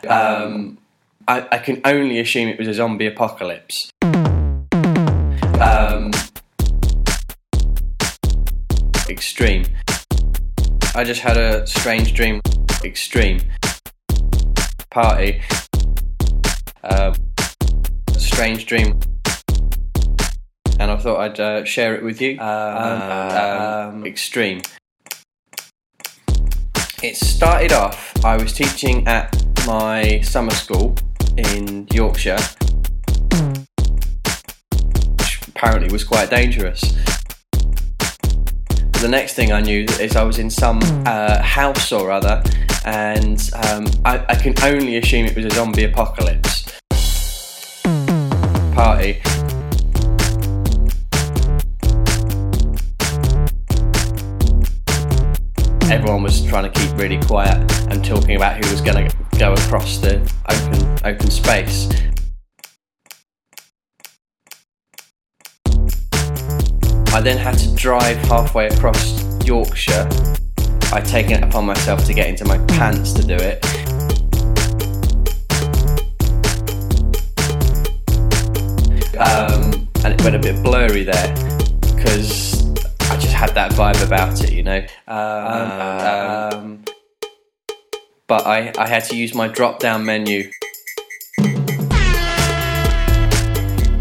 I can only assume it was a zombie apocalypse. Extreme. I just had a strange dream. Extreme. Party. Strange dream. And I thought I'd share it with you. Extreme. It started off, I was teaching at my summer school in Yorkshire, which apparently was quite dangerous. The next thing I knew is I was in some house or other, and I can only assume it was a zombie apocalypse. Party. Everyone was trying to keep really quiet and talking about who was going to go across the open space. I then had to drive halfway across Yorkshire. I'd taken it upon myself to get into my pants to do it. And it went a bit blurry there because I just had that vibe about it, you know. But I had to use my drop-down menu.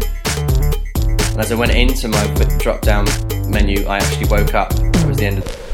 And as I went into my drop-down menu, I actually woke up. It was the end of